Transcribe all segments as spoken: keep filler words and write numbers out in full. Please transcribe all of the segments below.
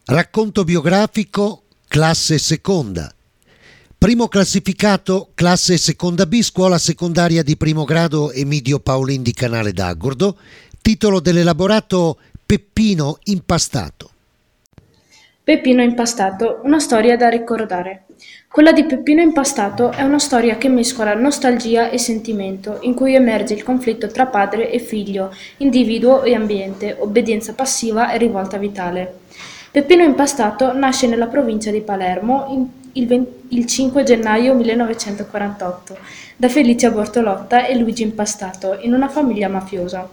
Racconto biografico, classe seconda. Primo classificato, classe seconda B, scuola secondaria di primo grado Emidio Paolin di Canale d'Agordo. Titolo dell'elaborato: Peppino impastato. Peppino impastato, una storia da ricordare. Quella di Peppino impastato è una storia che mescola nostalgia e sentimento, in cui emerge il conflitto tra padre e figlio, individuo e ambiente, obbedienza passiva e rivolta vitale. Peppino impastato nasce nella provincia di Palermo in, il, venti, il cinque gennaio millenovecentoquarantotto da Felicia Bortolotta e Luigi Impastato in una famiglia mafiosa.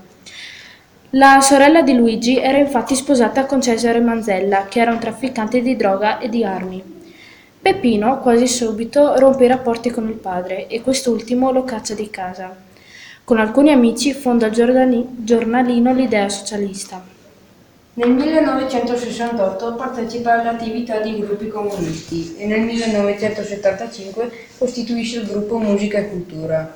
La sorella di Luigi era infatti sposata con Cesare Manzella, che era un trafficante di droga e di armi. Peppino quasi subito rompe i rapporti con il padre e quest'ultimo lo caccia di casa. Con alcuni amici fonda il giornalino L'Idea Socialista. Nel millenovecentosessantotto partecipa alle attività di gruppi comunisti e nel millenovecentosettantacinque costituisce il gruppo Musica e Cultura.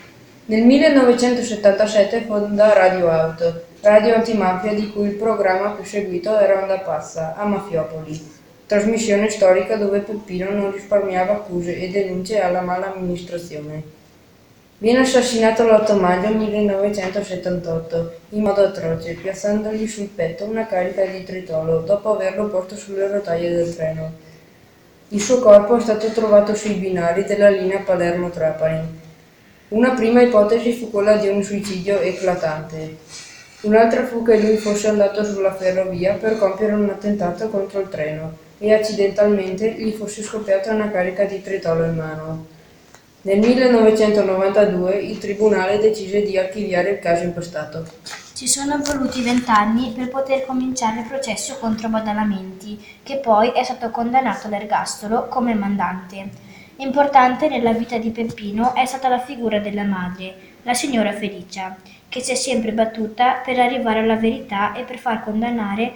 Nel millenovecentosettantasette fonda Radio Out, radio antimafia di cui il programma più seguito era Onda Pazza, a Mafiopoli, trasmissione storica dove Peppino non risparmiava accuse e denunce alla mala amministrazione. Viene assassinato l'otto maggio millenovecentosettantotto in modo atroce, piazzandogli sul petto una carica di tritolo dopo averlo posto sulle rotaie del treno. Il suo corpo è stato trovato sui binari della linea Palermo-Trapani. Una prima ipotesi fu quella di un suicidio eclatante. Un'altra fu che lui fosse andato sulla ferrovia per compiere un attentato contro il treno e accidentalmente gli fosse scoppiata una carica di tritolo in mano. Nel millenovecentonovantadue il tribunale decise di archiviare il caso impastato. Ci sono voluti vent'anni per poter cominciare il processo contro Badalamenti, che poi è stato condannato all'ergastolo come mandante. Importante nella vita di Peppino è stata la figura della madre, la signora Felicia, che si è sempre battuta per arrivare alla verità e per far condannare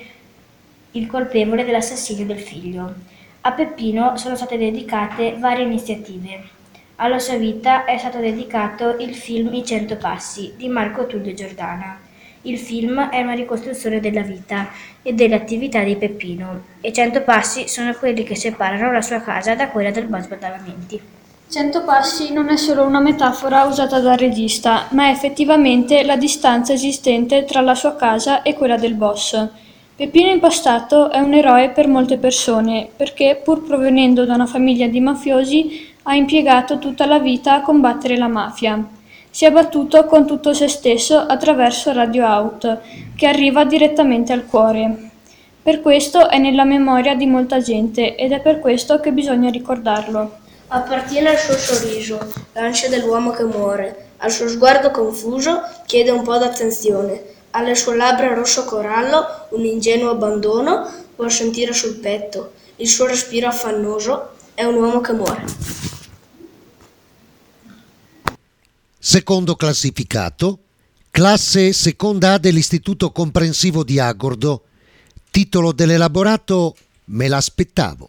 il colpevole dell'assassinio del figlio. A Peppino sono state dedicate varie iniziative. Alla sua vita è stato dedicato il film I Cento Passi di Marco Tullio Giordana. Il film è una ricostruzione della vita e delle attività di Peppino. I cento passi sono quelli che separano la sua casa da quella del boss Badalamenti. Cento passi non è solo una metafora usata dal regista, ma è effettivamente la distanza esistente tra la sua casa e quella del boss. Peppino Impastato è un eroe per molte persone, perché, pur provenendo da una famiglia di mafiosi, ha impiegato tutta la vita a combattere la mafia. Si è battuto con tutto se stesso attraverso Radio Out, che arriva direttamente al cuore. Per questo è nella memoria di molta gente ed è per questo che bisogna ricordarlo. Appartiene al suo sorriso, l'ansia dell'uomo che muore, al suo sguardo confuso chiede un po' d'attenzione, alle sue labbra rosso corallo un ingenuo abbandono vuol sentire sul petto, il suo respiro affannoso è un uomo che muore. Secondo classificato, classe seconda A dell'Istituto Comprensivo di Agordo. Titolo dell'elaborato: Me l'aspettavo.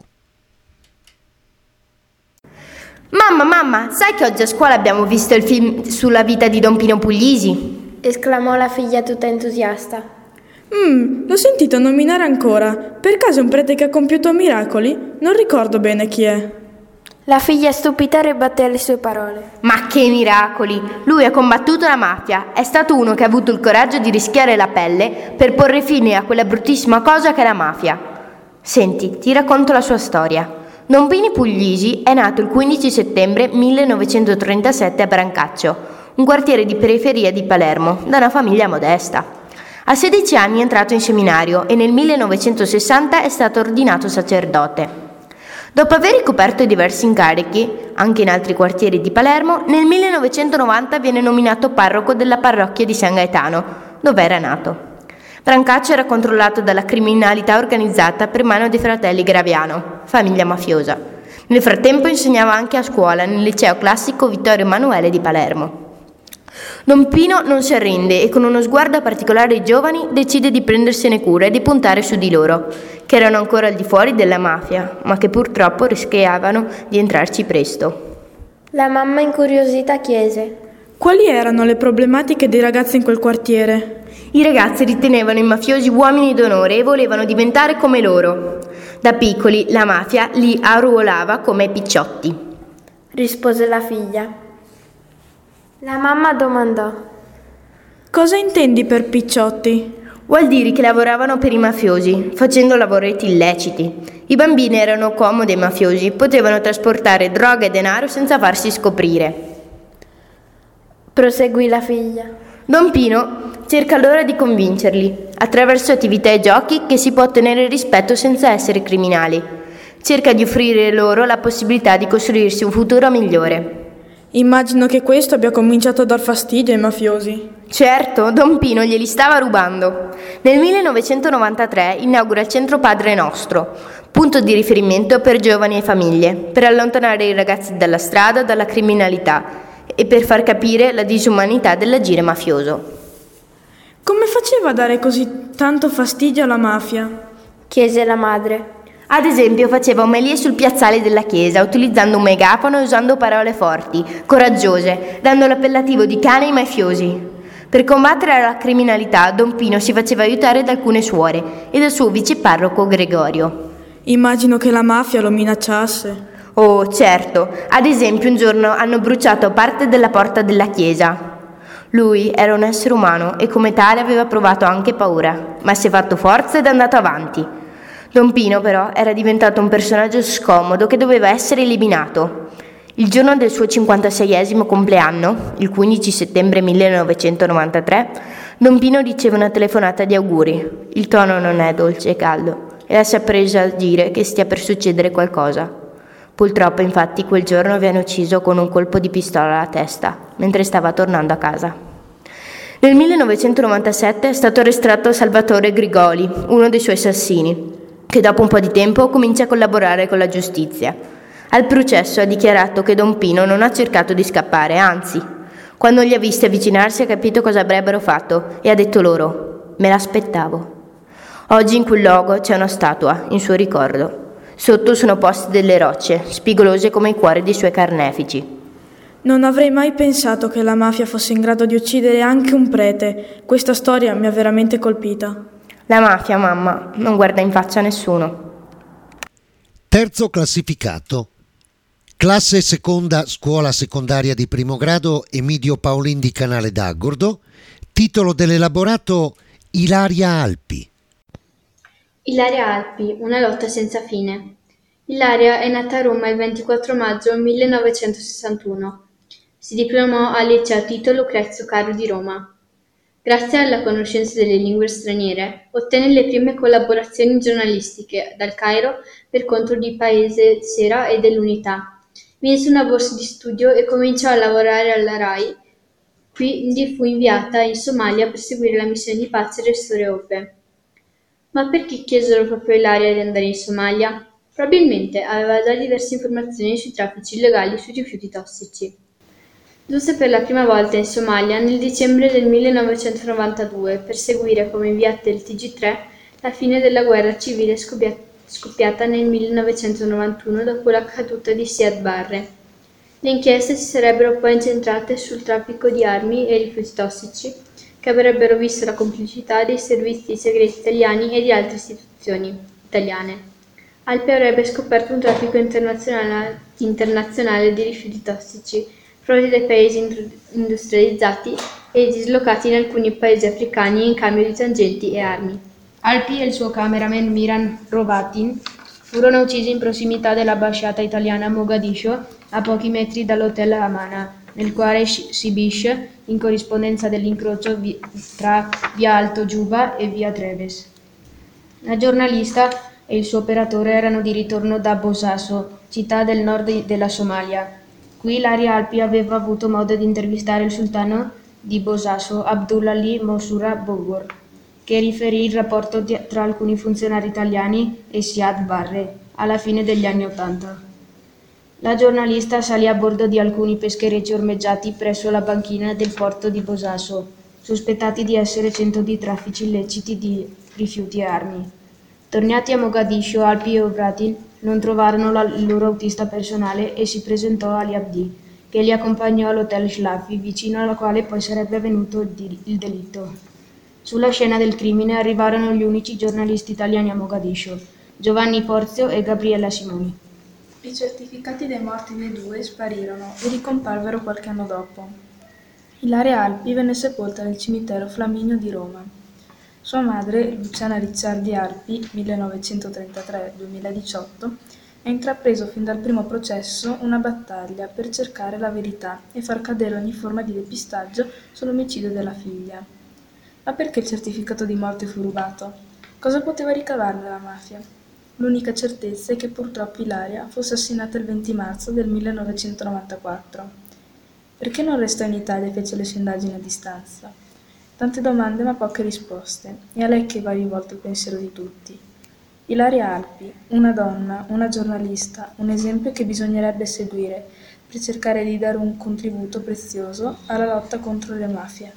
Mamma, mamma, sai che oggi a scuola abbiamo visto il film sulla vita di Don Pino Puglisi? Esclamò la figlia tutta entusiasta. Mm, l'ho sentito nominare ancora. Per caso è un prete che ha compiuto miracoli? Non ricordo bene chi è. La figlia stupita ribatté alle sue parole. Ma che miracoli! Lui ha combattuto la mafia. È stato uno che ha avuto il coraggio di rischiare la pelle per porre fine a quella bruttissima cosa che è la mafia. Senti, ti racconto la sua storia. Don Pino Puglisi è nato il quindici settembre millenovecentotrentasette a Brancaccio, un quartiere di periferia di Palermo, da una famiglia modesta. A sedici anni è entrato in seminario e nel millenovecentosessanta è stato ordinato sacerdote. Dopo aver ricoperto diversi incarichi, anche in altri quartieri di Palermo, nel millenovecentonovanta viene nominato parroco della parrocchia di San Gaetano, dove era nato. Brancaccio era controllato dalla criminalità organizzata per mano dei fratelli Graviano, famiglia mafiosa. Nel frattempo insegnava anche a scuola nel liceo classico Vittorio Emanuele di Palermo. Don Pino non si arrende e con uno sguardo particolare ai giovani decide di prendersene cura e di puntare su di loro, che erano ancora al di fuori della mafia, ma che purtroppo rischiavano di entrarci presto. La mamma incuriosita chiese: Quali erano le problematiche dei ragazzi in quel quartiere? I ragazzi ritenevano i mafiosi uomini d'onore e volevano diventare come loro. Da piccoli la mafia li arruolava come picciotti. Rispose la figlia. La mamma domandò: Cosa intendi per picciotti? Vuol dire che lavoravano per i mafiosi, facendo lavoretti illeciti. I bambini erano comodi ai mafiosi, potevano trasportare droga e denaro senza farsi scoprire. Proseguì la figlia. Don Pino cerca allora di convincerli, attraverso attività e giochi, che si può ottenere rispetto senza essere criminali. Cerca di offrire loro la possibilità di costruirsi un futuro migliore. Immagino che questo abbia cominciato a dar fastidio ai mafiosi. Certo, Don Pino glieli stava rubando. Nel millenovecentonovantatré inaugura il Centro Padre Nostro, punto di riferimento per giovani e famiglie, per allontanare i ragazzi dalla strada, dalla criminalità e per far capire la disumanità dell'agire mafioso. Come faceva a dare così tanto fastidio alla mafia? Chiese la madre. Ad esempio faceva omelie sul piazzale della chiesa, utilizzando un megafono e usando parole forti, coraggiose, dando l'appellativo di cane ai mafiosi. Per combattere la criminalità, Don Pino si faceva aiutare da alcune suore e dal suo viceparroco Gregorio. Immagino che la mafia lo minacciasse. Oh, certo. Ad esempio un giorno hanno bruciato parte della porta della chiesa. Lui era un essere umano e come tale aveva provato anche paura, ma si è fatto forza ed è andato avanti. Don Pino però era diventato un personaggio scomodo che doveva essere eliminato. Il giorno del suo cinquantaseiesimo compleanno, il quindici settembre millenovecentonovantatré, Don Pino riceve una telefonata di auguri. Il tono non è dolce e caldo e lascia presagire che stia per succedere qualcosa. Purtroppo, infatti, quel giorno viene ucciso con un colpo di pistola alla testa, mentre stava tornando a casa. Nel millenovecentonovantasette è stato arrestato Salvatore Grigoli, uno dei suoi assassini, che dopo un po' di tempo comincia a collaborare con la giustizia. Al processo ha dichiarato che Don Pino non ha cercato di scappare, anzi, quando li ha visti avvicinarsi ha capito cosa avrebbero fatto e ha detto loro: me l'aspettavo. Oggi in quel luogo c'è una statua in suo ricordo. Sotto sono poste delle rocce, spigolose come i cuori dei suoi carnefici. Non avrei mai pensato che la mafia fosse in grado di uccidere anche un prete. Questa storia mi ha veramente colpita. La mafia, mamma, non guarda in faccia a nessuno. Terzo classificato. Classe seconda, scuola secondaria di primo grado Emidio Paolin di Canale d'Agordo. Titolo dell'elaborato: Ilaria Alpi. Ilaria Alpi, una lotta senza fine. Ilaria è nata a Roma il ventiquattro maggio millenovecentosessantuno. Si diplomò al liceo Tito Lucrezio Caro di Roma. Grazie alla conoscenza delle lingue straniere, ottenne le prime collaborazioni giornalistiche dal Cairo per conto di Paese Sera e dell'Unità. Vinse una borsa di studio e cominciò a lavorare alla RAI. Quindi fu inviata in Somalia per seguire la missione di pace Restore Hope. Ma perché chiesero proprio a Ilaria di andare in Somalia? Probabilmente aveva già diverse informazioni sui traffici illegali sui rifiuti tossici. Giunse per la prima volta in Somalia nel dicembre del millenovecentonovantadue per seguire come inviata del T G tre la fine della guerra civile scoppiata nel millenovecentonovantuno dopo la caduta di Siad Barre. Le inchieste si sarebbero poi incentrate sul traffico di armi e rifiuti tossici, che avrebbero visto la complicità dei servizi segreti italiani e di altre istituzioni italiane. Alpi avrebbe scoperto un traffico internazionale, internazionale di rifiuti tossici provenienti dai paesi industrializzati e dislocati in alcuni paesi africani in cambio di tangenti e armi. Alpi e il suo cameraman Miran Hrovatin furono uccisi in prossimità dell'ambasciata italiana a Mogadiscio, a pochi metri dall'hotel Amana, nel quale Sibish, in corrispondenza dell'incrocio vi- tra via Alto Giuba e via Treves. La giornalista e il suo operatore erano di ritorno da Bosaso, città del nord della Somalia. Qui Ilaria Alpi aveva avuto modo di intervistare il sultano di Bosaso, Abdulali Mosura Bogor, che riferì il rapporto di- tra alcuni funzionari italiani e Siad Barre alla fine degli anni Ottanta. La giornalista salì a bordo di alcuni pescherecci ormeggiati presso la banchina del porto di Bosaso, sospettati di essere centro di traffici illeciti di rifiuti e armi. Tornati a Mogadiscio, Alpi e Hrovatin non trovarono la- il loro autista personale e si presentò Ali Abdi, che li accompagnò all'hotel Schlaffi, vicino alla quale poi sarebbe avvenuto il, di- il delitto. Sulla scena del crimine arrivarono gli unici giornalisti italiani a Mogadiscio, Giovanni Porzio e Gabriella Simoni. I certificati dei morti dei due sparirono e ricomparvero qualche anno dopo. Ilaria Alpi venne sepolta nel cimitero Flaminio di Roma. Sua madre, Luciana Ricciardi Alpi, millenovecentotrentatré duemiladiciotto, ha intrapreso fin dal primo processo una battaglia per cercare la verità e far cadere ogni forma di depistaggio sull'omicidio della figlia. Ma perché il certificato di morte fu rubato? Cosa poteva ricavarne la mafia? L'unica certezza è che purtroppo Ilaria fu assassinata il venti marzo del millenovecentonovantaquattro. Perché non restò in Italia e fece le sue indagini a distanza? Tante domande ma poche risposte, e a lei che va rivolto il pensiero di tutti. Ilaria Alpi, una donna, una giornalista, un esempio che bisognerebbe seguire per cercare di dare un contributo prezioso alla lotta contro le mafie.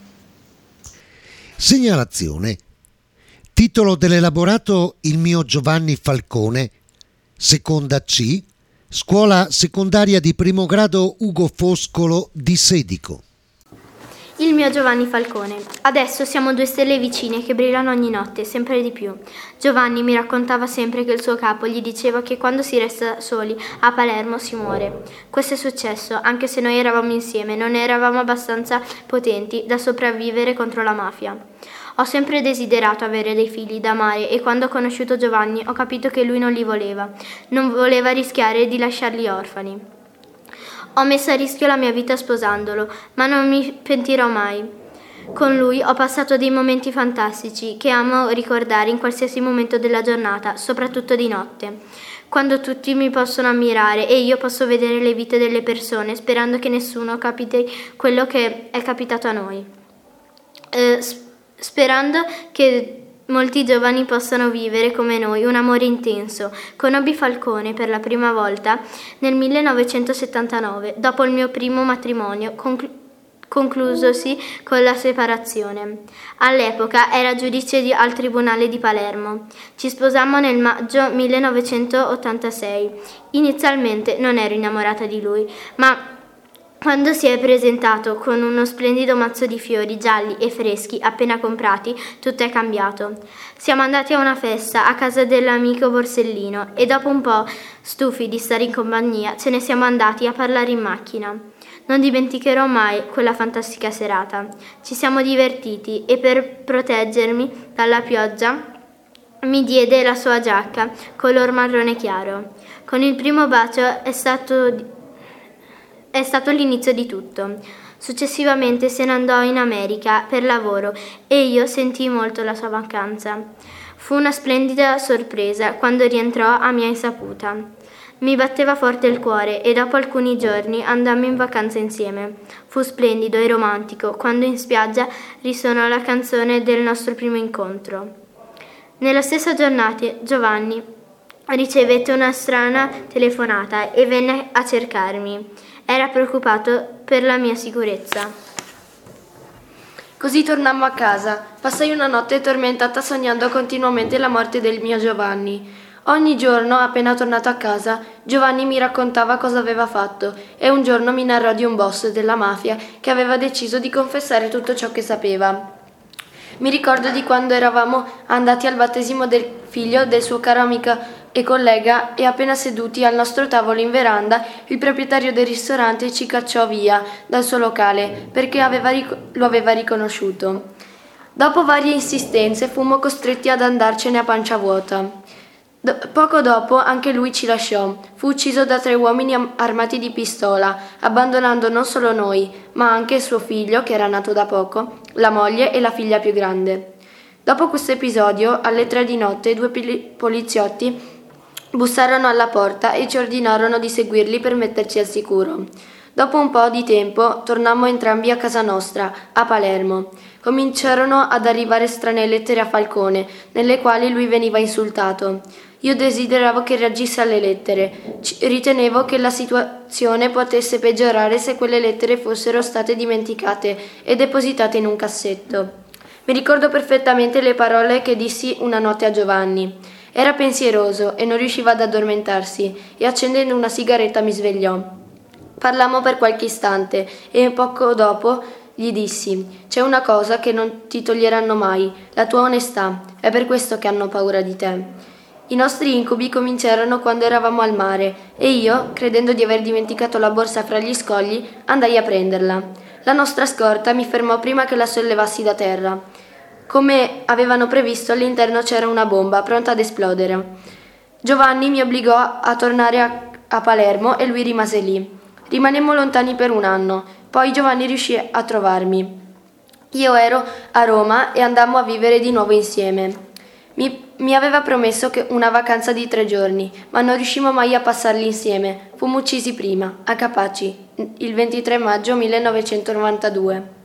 Segnalazione. Titolo dell'elaborato Il mio Giovanni Falcone, seconda C, scuola secondaria di primo grado Ugo Foscolo di Sedico. Il mio Giovanni Falcone. Adesso siamo due stelle vicine che brillano ogni notte, sempre di più. Giovanni mi raccontava sempre che il suo capo gli diceva che quando si resta soli a Palermo si muore. Questo è successo, anche se noi eravamo insieme, non eravamo abbastanza potenti da sopravvivere contro la mafia. Ho sempre desiderato avere dei figli da amare e quando ho conosciuto Giovanni ho capito che lui non li voleva, non voleva rischiare di lasciarli orfani. Ho messo a rischio la mia vita sposandolo, ma non mi pentirò mai. Con lui ho passato dei momenti fantastici che amo ricordare in qualsiasi momento della giornata, soprattutto di notte, quando tutti mi possono ammirare e io posso vedere le vite delle persone sperando che nessuno capiti quello che è capitato a noi. Eh, sperando che molti giovani possano vivere come noi un amore intenso. Conobbi Falcone per la prima volta nel millenovecentosettantanove, dopo il mio primo matrimonio, conclu- conclusosi con la separazione. All'epoca era giudice di- al Tribunale di Palermo. Ci sposammo nel maggio millenovecentottantasei. Inizialmente non ero innamorata di lui, ma quando si è presentato con uno splendido mazzo di fiori gialli e freschi appena comprati, tutto è cambiato. Siamo andati a una festa a casa dell'amico Borsellino e dopo un po', stufi di stare in compagnia, ce ne siamo andati a parlare in macchina. Non dimenticherò mai quella fantastica serata. Ci siamo divertiti e per proteggermi dalla pioggia mi diede la sua giacca color marrone chiaro. Con il primo bacio è stato È stato l'inizio di tutto. Successivamente se ne andò in America per lavoro e io sentii molto la sua mancanza. Fu una splendida sorpresa quando rientrò a mia insaputa. Mi batteva forte il cuore e dopo alcuni giorni andammo in vacanza insieme. Fu splendido e romantico quando in spiaggia risuonò la canzone del nostro primo incontro. Nella stessa giornata Giovanni ricevette una strana telefonata e venne a cercarmi. Era preoccupato per la mia sicurezza. Così tornammo a casa. Passai una notte tormentata sognando continuamente la morte del mio Giovanni. Ogni giorno, appena tornato a casa, Giovanni mi raccontava cosa aveva fatto e un giorno mi narrò di un boss della mafia che aveva deciso di confessare tutto ciò che sapeva. Mi ricordo di quando eravamo andati al battesimo del figlio del suo caro amico e collega e appena seduti al nostro tavolo in veranda il proprietario del ristorante ci cacciò via dal suo locale perché aveva ric- lo aveva riconosciuto. Dopo varie insistenze fummo costretti ad andarcene a pancia vuota. Do- poco dopo anche lui ci lasciò. Fu ucciso da tre uomini am- armati di pistola, abbandonando non solo noi, ma anche il suo figlio, che era nato da poco, la moglie e la figlia più grande. Dopo questo episodio, alle tre di notte, due pili- poliziotti bussarono alla porta e ci ordinarono di seguirli per metterci al sicuro. Dopo un po' di tempo tornammo entrambi a casa nostra, a Palermo. Cominciarono ad arrivare strane lettere a Falcone, nelle quali lui veniva insultato. Io desideravo che reagisse alle lettere. C- ritenevo che la situazione potesse peggiorare se quelle lettere fossero state dimenticate e depositate in un cassetto. Mi ricordo perfettamente le parole che dissi una notte a Giovanni. Era pensieroso e non riusciva ad addormentarsi e accendendo una sigaretta mi svegliò. Parlammo per qualche istante e poco dopo gli dissi: c'è una cosa che non ti toglieranno mai, la tua onestà. È per questo che hanno paura di te. I nostri incubi cominciarono quando eravamo al mare e io, credendo di aver dimenticato la borsa fra gli scogli, andai a prenderla. La nostra scorta mi fermò prima che la sollevassi da terra. Come avevano previsto, all'interno c'era una bomba pronta ad esplodere. Giovanni mi obbligò a tornare a, a Palermo e lui rimase lì. Rimanemmo lontani per un anno, poi Giovanni riuscì a trovarmi. Io ero a Roma e andammo a vivere di nuovo insieme. Mi, mi aveva promesso che una vacanza di tre giorni, ma non riuscimmo mai a passarli insieme. Fummo uccisi prima, a Capaci, il ventitré maggio millenovecentonovantadue.